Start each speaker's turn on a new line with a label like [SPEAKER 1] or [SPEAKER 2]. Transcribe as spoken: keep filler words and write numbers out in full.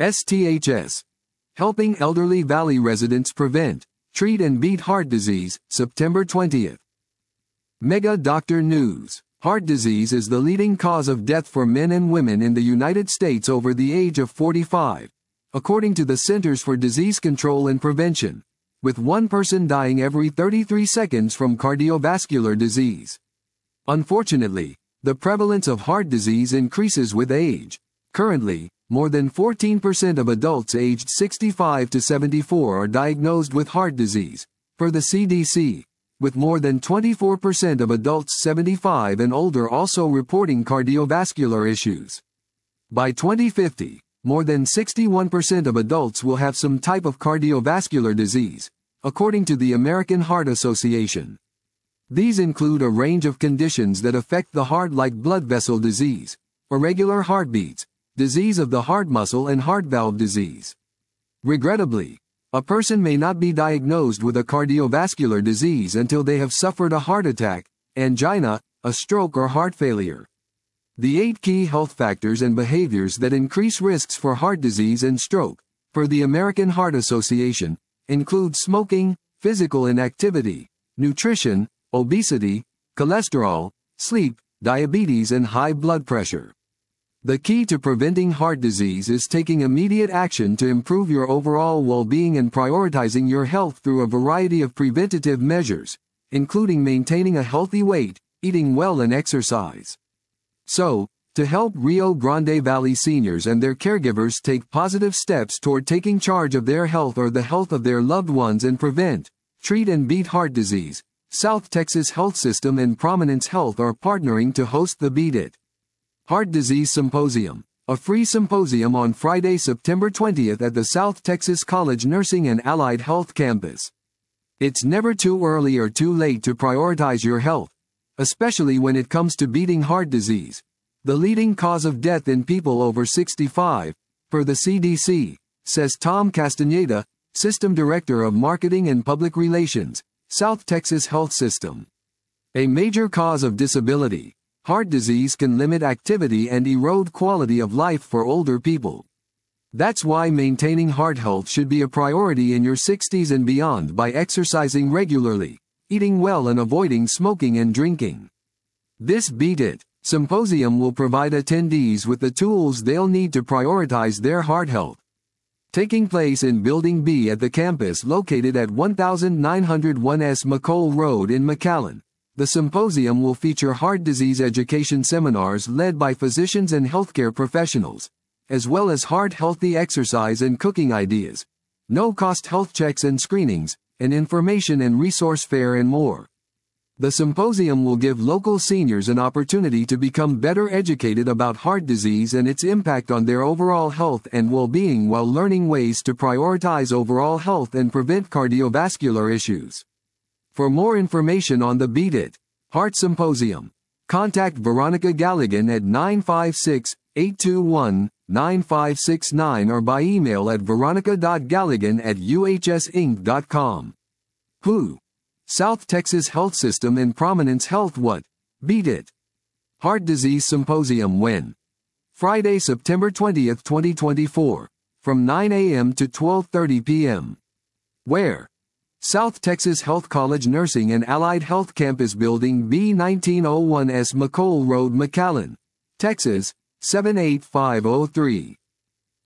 [SPEAKER 1] S T H S. Helping Elderly Valley Residents Prevent, Treat and Beat Heart Disease, September twentieth. Mega Doctor News. Heart disease is the leading cause of death for men and women in the United States over the age of forty-five, according to the Centers for Disease Control and Prevention, with one person dying every thirty-three seconds from cardiovascular disease. Unfortunately, the prevalence of heart disease increases with age. Currently, more than fourteen percent of adults aged sixty-five to seventy-four are diagnosed with heart disease, per the C D C, with more than twenty-four percent of adults seventy-five and older also reporting cardiovascular issues. By twenty fifty, more than sixty-one percent of adults will have some type of cardiovascular disease, according to the American Heart Association. These include a range of conditions that affect the heart like blood vessel disease, irregular heartbeats, disease of the heart muscle and heart valve disease. Regrettably, a person may not be diagnosed with a cardiovascular disease until they have suffered a heart attack, angina, a stroke or heart failure. The eight key health factors and behaviors that increase risks for heart disease and stroke, per the American Heart Association, include smoking, physical inactivity, nutrition, obesity, cholesterol, sleep, diabetes and high blood pressure. The key to preventing heart disease is taking immediate action to improve your overall well-being and prioritizing your health through a variety of preventative measures, including maintaining a healthy weight, eating well and exercise. So, to help Rio Grande Valley seniors and their caregivers take positive steps toward taking charge of their health or the health of their loved ones and prevent, treat and beat heart disease, South Texas Health System and Prominence Health are partnering to host the Beat It Heart Disease Symposium, a free symposium on Friday, September twentieth at the South Texas College Nursing and Allied Health Campus. It's never too early or too late to prioritize your health, especially when it comes to beating heart disease, the leading cause of death in people over sixty-five, per the C D C, says Tom Castaneda, System Director of Marketing and Public Relations, South Texas Health System. A major cause of disability, heart disease can limit activity and erode quality of life for older people. That's why maintaining heart health should be a priority in your sixties and beyond by exercising regularly, eating well and avoiding smoking and drinking. This Beat It Symposium will provide attendees with the tools they'll need to prioritize their heart health. Taking place in Building B at the campus located at nineteen oh one S McCole Road in McAllen, the symposium will feature heart disease education seminars led by physicians and healthcare professionals, as well as heart-healthy exercise and cooking ideas, no-cost health checks and screenings, and information and resource fair and more. The symposium will give local seniors an opportunity to become better educated about heart disease and its impact on their overall health and well-being while learning ways to prioritize overall health and prevent cardiovascular issues. For more information on the Beat It Heart Symposium, contact Veronica Galligan at nine five six, eight two one, nine five six nine or by email at veronica dot galligan at u h s inc dot com. Who? South Texas Health System and Prominence Health. What? Beat It Heart Disease Symposium when? Friday, September twentieth, twenty twenty-four, from nine a m to twelve thirty p m Where? South Texas Health College Nursing and Allied Health Campus Building B nineteen oh one S McCole Road, McAllen, Texas, seven eight five oh three.